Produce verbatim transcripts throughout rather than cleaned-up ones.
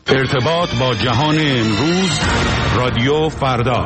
ارتباط با جهان امروز، رادیو فردا.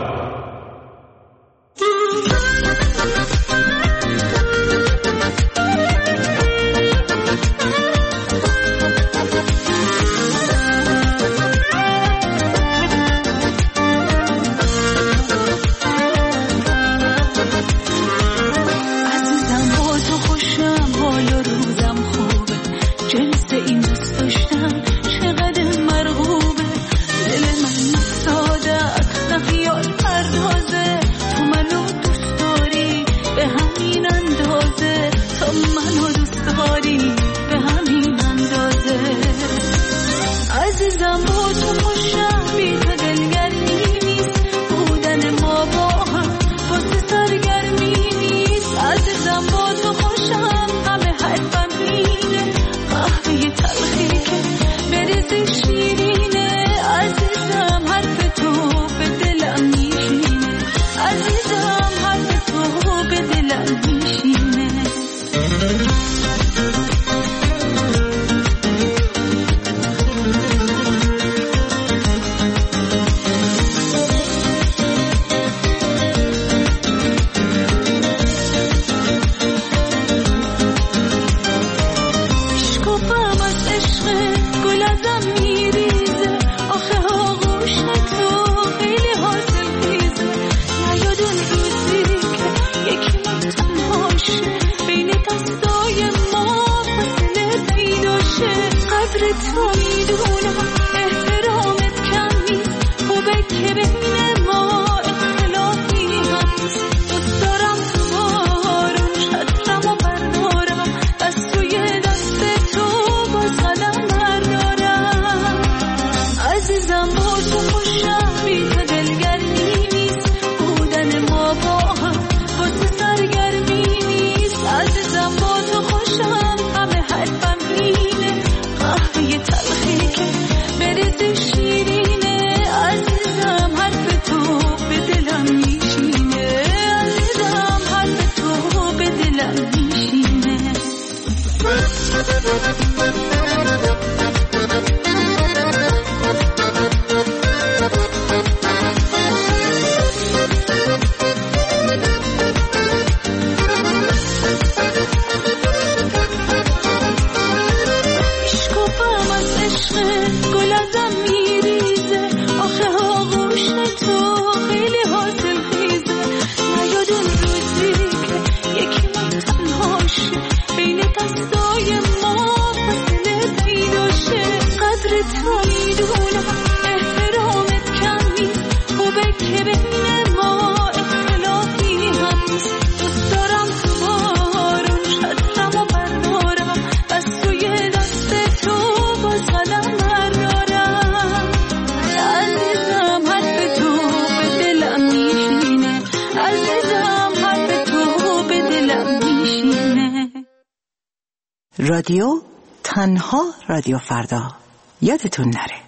رادیو تنها رادیو فردا، یادتون نره.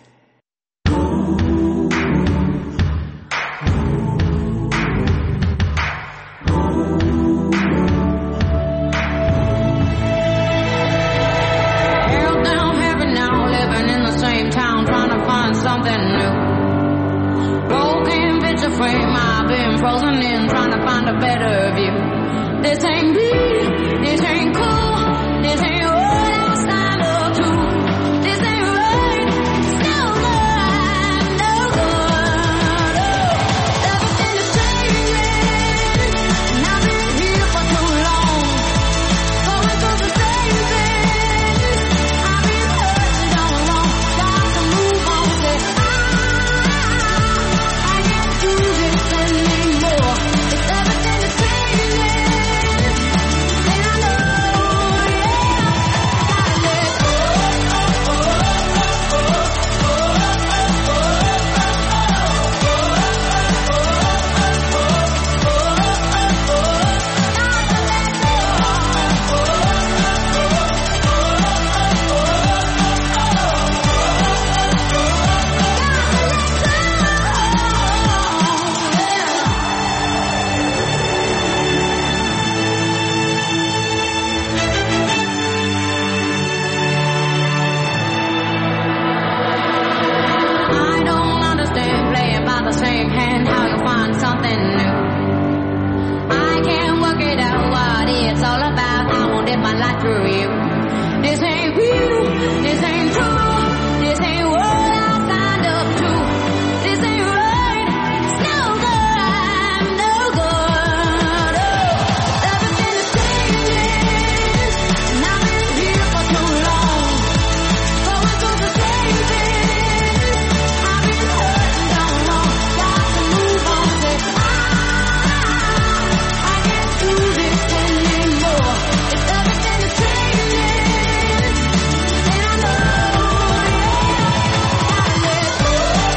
This ain't what I signed up to. This ain't right. same hand how to find something new. I can't work it out what it's all about. I won't live my life through you. This ain't real, this ain't true, this ain't what I signed up to. This ain't right, it's no good, I'm no good. Oh, everything is changing, and I've been here for too long. Going through the same things, I've been hurting down long. Got to move on, say I, I can't do this anymore. If everything is changing, then I know, yeah, gotta let go.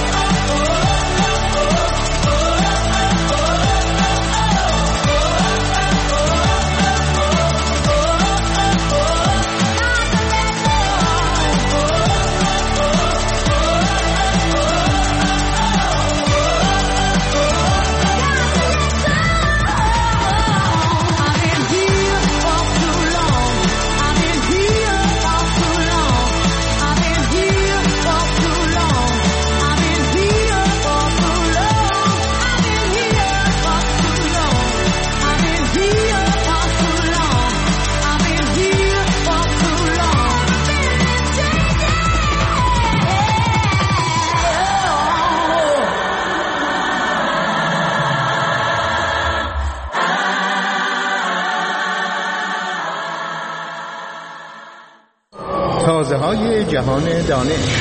I've been here for too long. I've been here for too long. I've been here for too long. I've been here for too long. I've been here for too long. I've been here for too long. I've been here for too long. تازه های جهان دانش.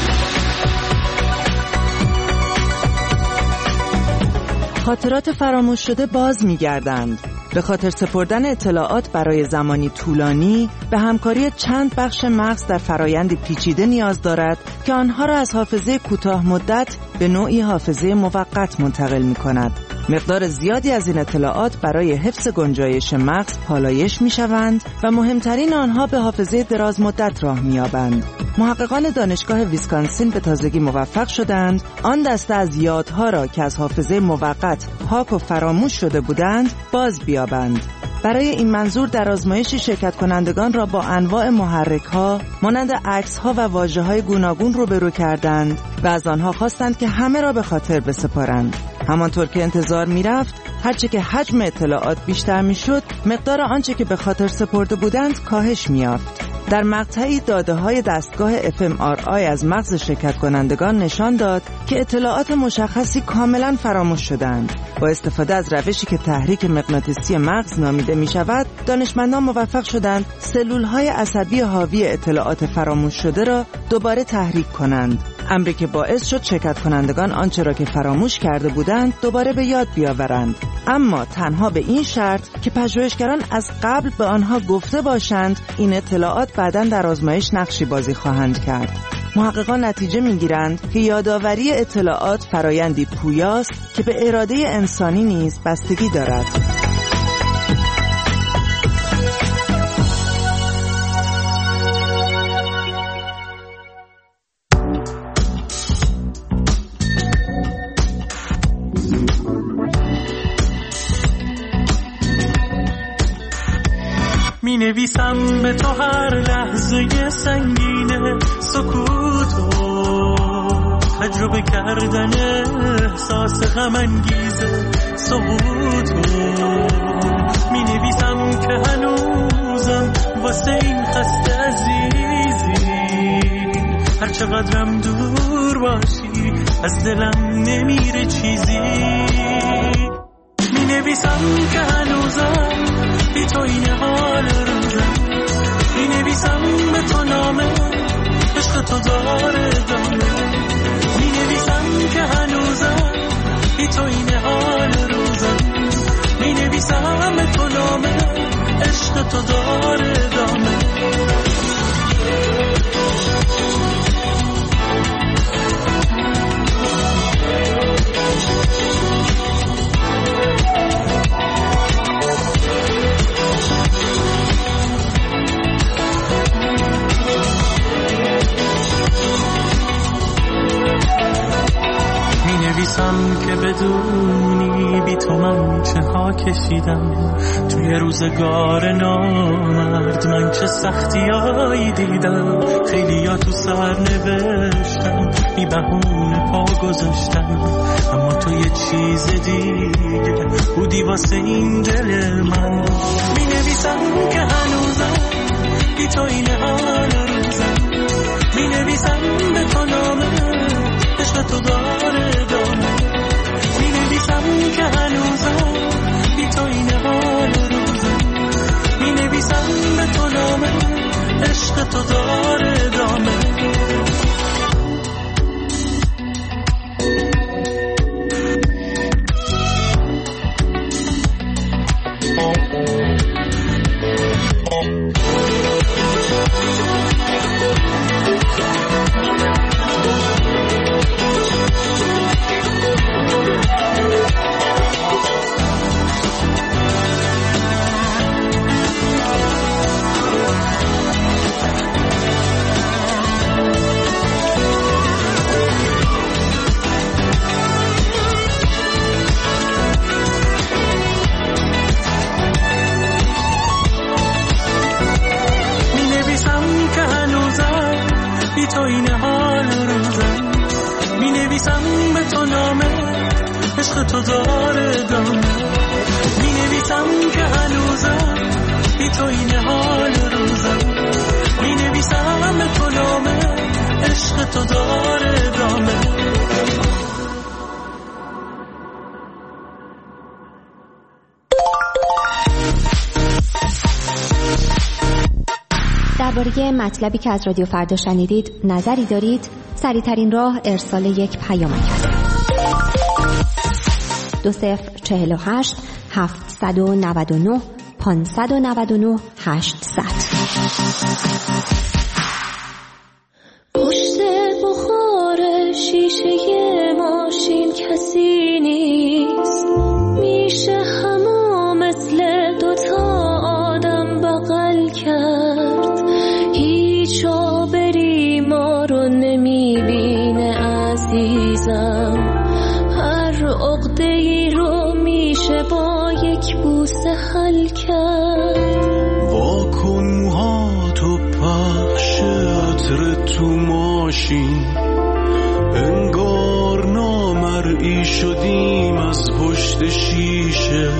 خاطرات فراموش شده باز می‌گردند. به خاطر سپردن اطلاعات برای زمانی طولانی به همکاری چند بخش مغز در فرایندی پیچیده نیاز دارد که آنها را از حافظه کوتاه مدت به نوعی حافظه موقت منتقل می‌کند. مقدار زیادی از این اطلاعات برای حفظ گنجایش مغز پالایش می‌شوند و مهمترین آنها به حافظه دراز مدت راه می‌یابند. محققان دانشگاه ویسکانسین به تازگی موفق شدند آن دسته از یادها را که از حافظه موقت پاک و فراموش شده بودند باز بیابند. برای این منظور در آزمایشی شرکت کنندگان را با انواع محرک‌ها مانند عکس‌ها و واژه‌های گوناگون روبرو کردند و از آنها خواستند که همه را به خاطر بسپارند. همانطور که انتظار می‌رفت، هرچه که حجم اطلاعات بیشتر می‌شد، مقدار آنچه که به خاطر سپرده بودند کاهش می‌یافت. در مقطعی داده‌های دستگاه اف ام آر آی از مغز شرکت کنندگان نشان داد که اطلاعات مشخصی کاملاً فراموش شدند. با استفاده از روشی که تحریک مغناطیسی مغز نامیده می‌شود، دانشمندان موفق شدند سلول‌های عصبی حاوی اطلاعات فراموش شده را دوباره تحریک کنند. امری که باعث شد شرکت کنندگان آنچه را که فراموش کرده بودند دوباره به یاد بیاورند، اما تنها به این شرط که پژوهشگران از قبل به آنها گفته باشند این اطلاعات بعداً در آزمایش نقشی بازی خواهند کرد. محققان نتیجه می‌گیرند که یادآوری اطلاعات فرایندی پویاست که به اراده انسانی نیز بستگی دارد. می نویسم به تو هر لحظه سنگینه سکوتو تجربه کردن احساس غم انگیزه سقوطو می نویسم که هنوزم واسه این خسته عزیزی هر چقدرم دور باشی از دلم نمیره چیزی می نویسم که هنوزم بی تو این حال روزم می نویسم به تو نامه عشق تو داره دامه می نویسم که هنوزم بی تو این حال روزم می نویسم به تو نامه عشق تو داره دامه که بدونی بی تو من چه ها کشیدم توی روزگار نامرد من چه سختی هایی دیدم خیلی ها تو سر نوشتم بی بهونه پا گذاشتم، اما تو یه چیز دیگه بودی واسه این دل من. می نویسم که هنوزم بی تو این حال روزم، می نویسم به تو نامه عشق تو داره دامه، می نویسم که هنوزم بی تو این حال روزم، می نویسم به تو نامه عشق تو داره دامه. تو این حال روزم، می نویسم به تو نامه عشق تو داره دامه، می نویسم که هنوزم بی تو این حال روزم، می نویسم به تو نامه عشق تو داره دامه. درباره مطلبی که از رادیو فردا شنیدید نظری دارید؟ سریع‌ترین راه ارسال یک پیامک است. دو صفر چهل و هشت هفتصد و نود و نه پانصد و نود و نه هشتصد. پشت بخار شیشه ماشین کسی نیست، میشه همه مثل دوتا آدم بغل کرد، هیچ آبری ما رو نمیبینه عزیزم، هر عقده‌ای رو میشه با یک بوسه حل کرد. واکن موهاتو پخش عطر تو ماشین، انگار نامرئی شدیم از پشت شیشه،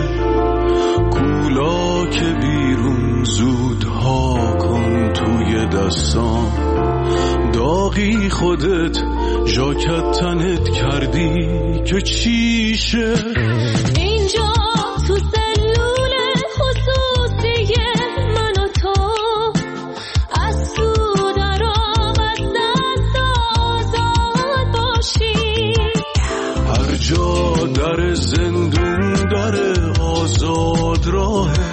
کولا که بیرون زود ها کن توی دستان، داغی خودت ژاکت تنت کردی که چیشه. اینجا تو سلول خصوصی من و تو، از تو درام از دست آزاد باشی، هر جا در زندون داره آزاد راهه،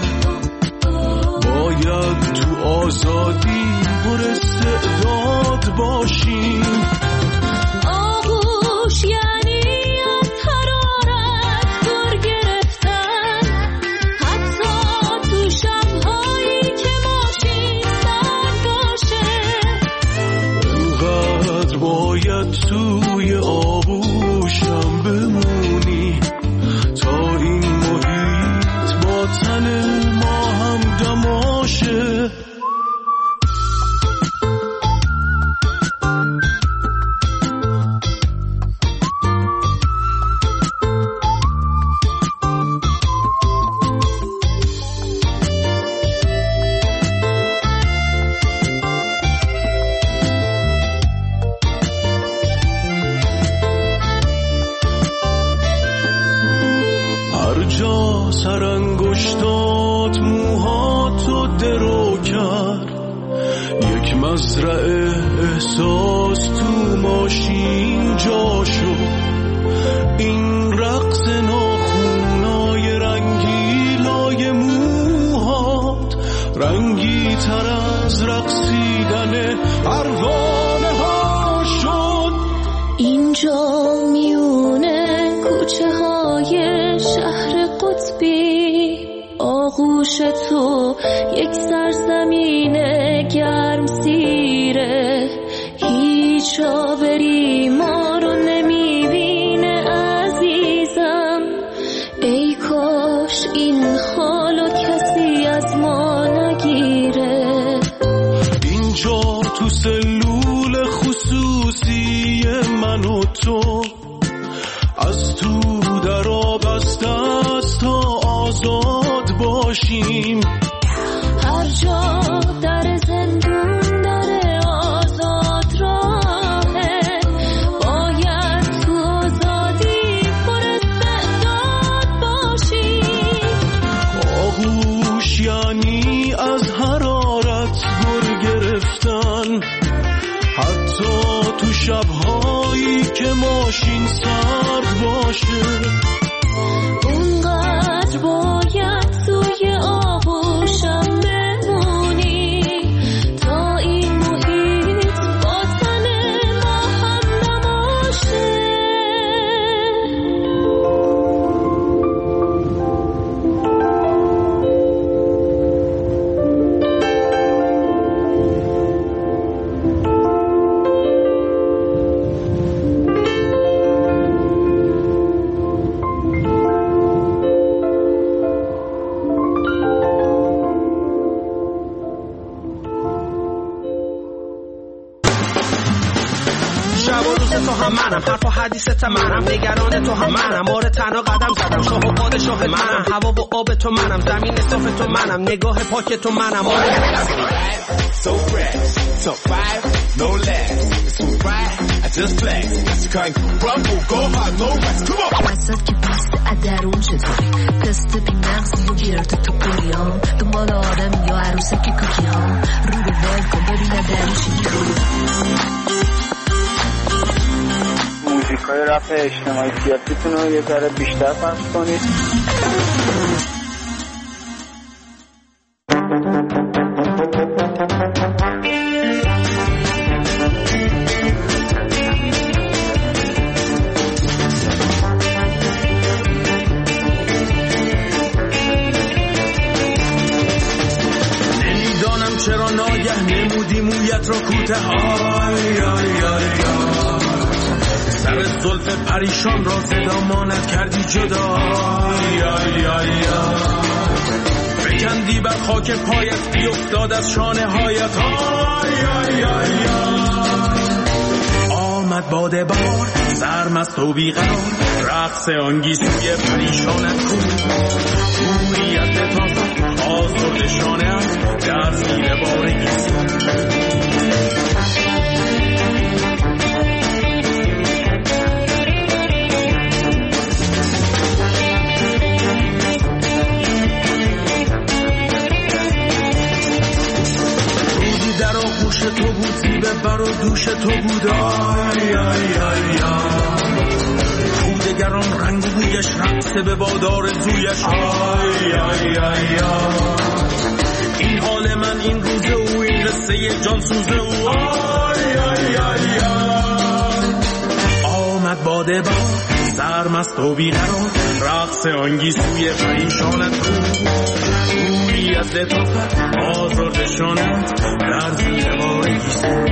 باید تو آزادی پر استعداد باشیم. آغوش یعنی از حرارت دور گرفتن، حتی تو شب‌هایی که ماشین سرد باشه، انقدر باید توی آغوشم بمونی تا این محیط با تن ما هم دماشه. هر جا سرانگشتات موهاتو درو کرد، یک مزرعه احساس تو ماشین جا شد، این رقص ناخونای رنگیلای موهات رنگی تر از رقصیدن پروانه ها شد. اینجا میونه کوچه های شهر قطبی، آغوش تو یک سرزمین گرم سیره، هیچ آبری ما رو نمیبینه عزیزم، ای کاش این حالو کسی از ما نگیره. اینجا تو سلول خصوصی روزی من و تو از تو در آبسته است تا آزاد باشیم. هر جا در زندون در آزاد راهه، باید تو آزادی پر استعداد باشیم. آغوش یعنی از حرارت گر گرفتن، حتی تو شبهایی که ماشین سرد باشه. اونقدر باید توی آغوشم بمونی تا این محیط با تن ما هم نباشه. تو هم منم، حرف و حدیثت منم، نگران تو هم منم، آره تنها قدم زدم، شاه و پادشاه منم، هوا و آب تو منم، زمین صاف تو منم، نگاه پاک تو منم، آره so fresh, so fire, no less, it's so right, I just flex, you can't rumble, go hard, no rest, come on. وسط که پست ادرون چطوری تست بی مغزی و گیرت تو پوریام، دنبال آدم یا عروسک کوکی ها، رو به ول کن ببینه درش موزیکای رپ اجتماعی سیاسیتون رو یه ذره بیشتر پخش کنید. نمیدانم چرا ناگه نمودی مویت را کوته های آی آی سر زلف پریشان را زدامانت کردی جدا، آی آی آی بکندی بر خاک پایت بیفتاد از شانه هایت، آی آی آی آمد باده بار سرمست و بیقرار، رقص آنگیزوی پریشانت کن، گویی از لطافت آزرد شانه در زیر بار گیسون. در آغوش تو بود، زیبه بر و دوش تو بود، آی آی آی بودگران رنگ و بویش، رقصه به بادار زویش، آی آی آی این حال من، این روزه او، این قصه جان سوزه او، آی آی آی آمد باده با سرمست و بیقرار، رقص آنگیزوی پریشانت کن، گویی از لطافت آزرد شانت در زیر بار گیسون.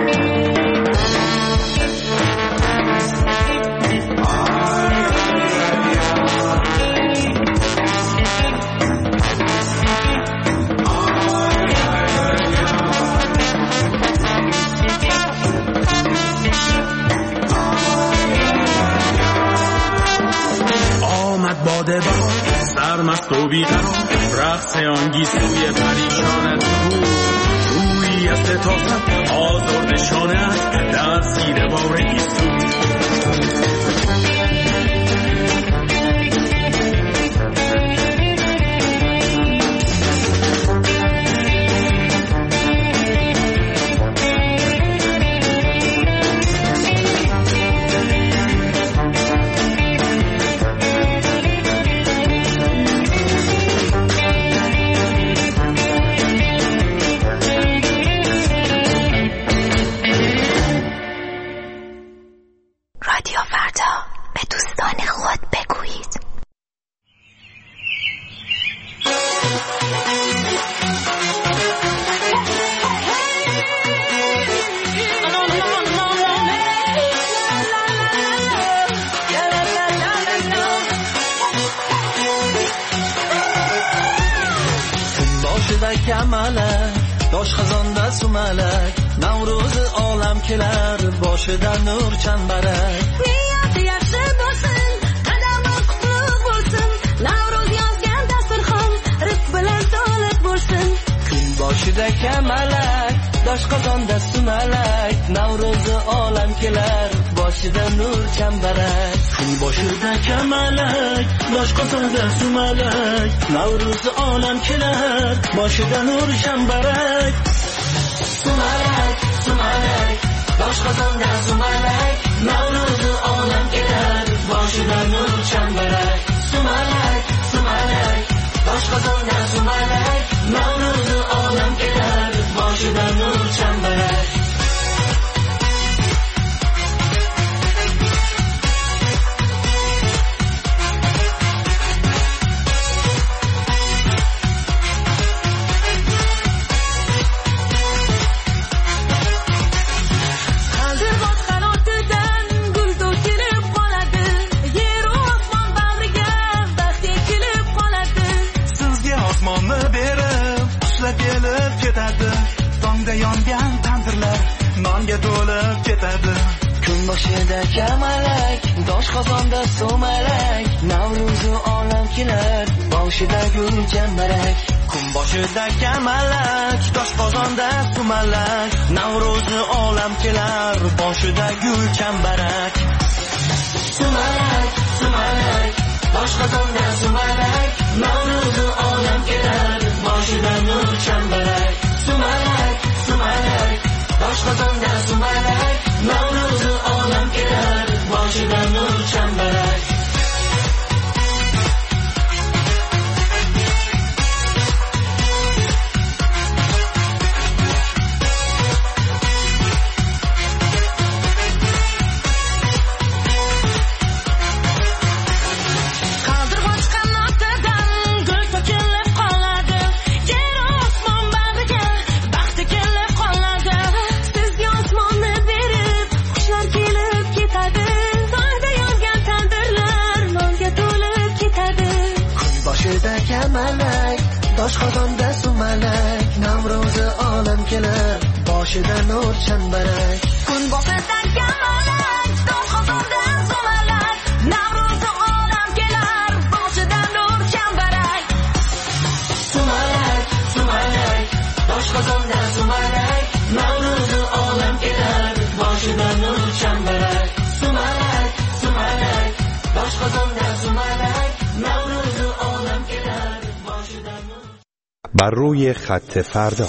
آمد باده با سرمست و بیقرار، رقص آنگیزوی پریشانت بود، روی از لطافت آزرد شانت در زیر بار گیسون. ملک داش خزان دست و ملک نوروز عالم kelar boshida nur chambarak niyati yaxshi bo'lsin qadami qutlug' bo'lsin Navruz yozgan dasturxon rizq bilan to'liq bo'lsin kun boshida kamalak dosh qozonda sumalak Navruz olam kelar boshida nur chambarak kun boshida kamalak dosh qozonda sumalak Navruz olam kelar boshida nur chambarak sumalak sumalak dosh qozonda sumalak Navruz olam kelar boshida nur chambarak sumalak sumalak dosh qozonda sumalak Navruz olam kelar boshida nur chambarak yongan tandirlar nonga to'lib ketadi kun boshida kamalak dosh qozonda sumalak Navruz olam kelar boshida gul chambarak kun boshida kamalak dosh qozonda sumalak Navruz olam kelar boshida gul chambarak sumalak sumalak dosh qozonda sumalak Navruz olam kelar boshida nur chambarak sumalak sumalak dosh qozonda sumalak Navruz olam kelar boshida nur chambarak kamalak dosh qozonda sumalak Navruz olam kelar boshida nur chambarak kun boshida kamalak dosh qozonda sumalak Navruz olam kelar boshida nur chambarak sumalak sumalak dosh qozonda sumalak Navruz olam kelar boshida nur chambarak sumalak sumalak dosh qozonda sumalak Navruz olam kelar بر روی خط فردا.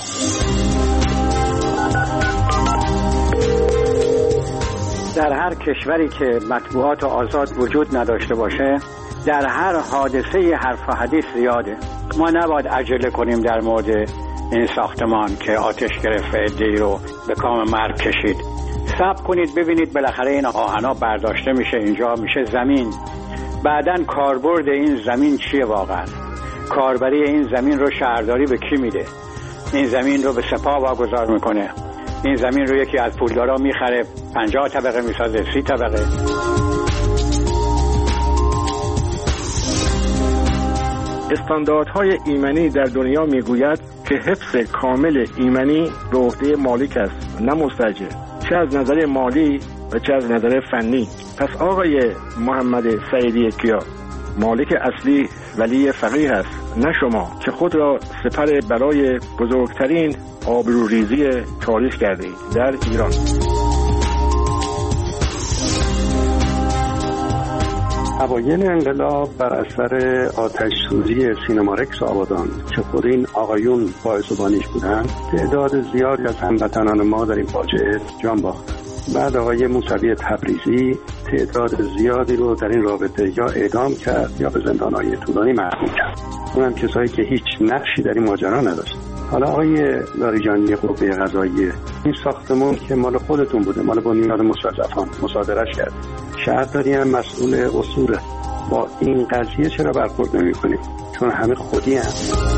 در هر کشوری که مطبوعات آزاد وجود نداشته باشه در هر حادثه حرف و حدیث زیاده. ما نباید عجله کنیم در مورد این ساختمان که آتش گرفت و عده‌ای رو به کام مرگ کشید. صبر کنید ببینید بالاخره این آهنا برداشته میشه اینجا میشه زمین. بعدن کاربرد این زمین چیه واقعا؟ کاربری این زمین رو شهرداری به کی میده؟ این زمین رو به سپاه واگذار میکنه. این زمین رو یکی از پولدارا میخره پنجاه طبقه میسازه سی طبقه. استانداردهای ایمنی در دنیا میگوید که حفظ کامل ایمنی به عهده مالک است نه مستاجر، چه از نظر مالی و چه از نظر فنی. پس آقای محمد سعیدی کیا مالک اصلی ولی فقیه است نه شما که خود را سپر برای بزرگترین آبروریزی تاریخ کرده اید در ایران. اوایل انقلاب بر اثر آتش سوزی سینمارکس آبادان که خود این آقایون باعث و بانیش بودند تعداد زیادی از هموطنان ما در این فاجعه جان باختند. بعد آقای موسوی تبریزی تعداد زیادی رو در این رابطه یا اعدام کرد یا به زندان‌های طولانی محکوم کرد. اونم کسایی که هیچ نقشی در این ماجرا نداشت. حالا آقای لاریجانی قوه قضاییه این ساختمان که مال خودتون بوده، مال بنیاد مستضعفان مصادره‌اش کرد. شهرداری هم مسئول اصوله. با این قضیه چرا برخورد نمی‌کنید؟ چون همه خودی هم.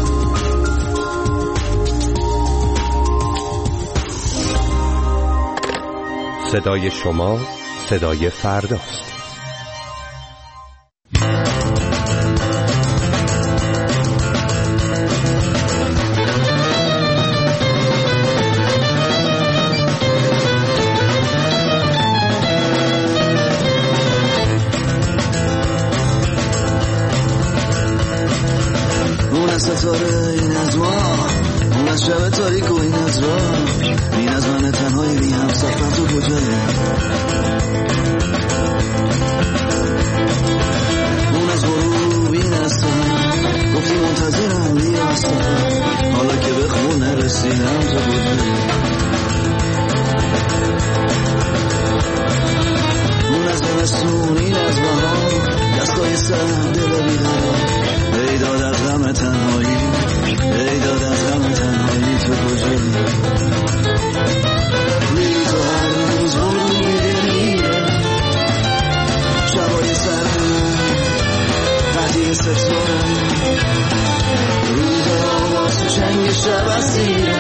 صدای شما صدای فرداست. ستاره این از ما، اون از شب تاریک و این از راه، این از من تنهایی بی هم سفر تو کجایی؟ اون از غروب این از تو، گفتی منتظرم بیا از تو، حالا که به خونه رسیدم تو کجایی؟ اون از زمستون این از بهار، دستای سر دل بیقرار، ای داد از غم تنهایی، ای داد از غم تنهایی تو کجایی؟ میری تو هر روز غروب میره، شبای سر قدی ستاره، روز آواز تو چنگ شب اسیره،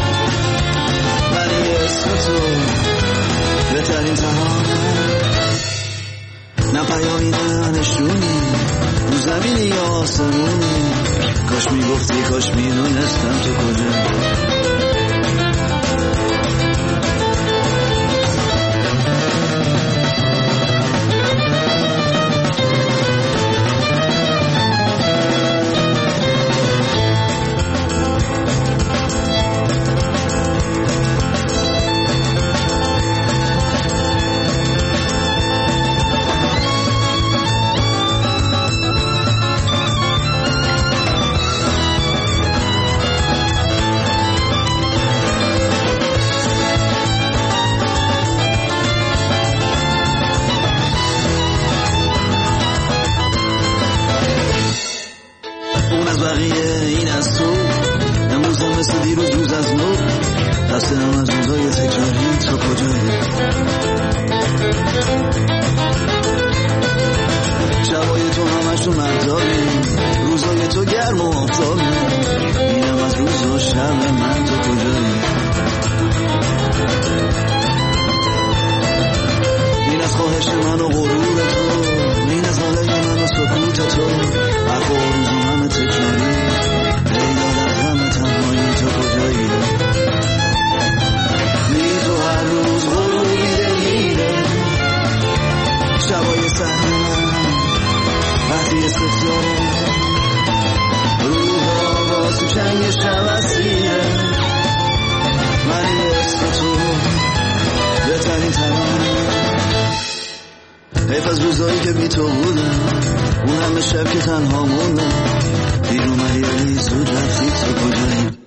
ولی اسم تو بهترین تهانه، نه پیامی نه نشونی، رو زمینی یا آسمونی، کاش میگفتی کاش میدونستم تو کجایی؟ حیف از روزایی که بی تو بودم، اون همه شب که تنها موندم، دیر اومدی ولی زود رفتی تو کجایی؟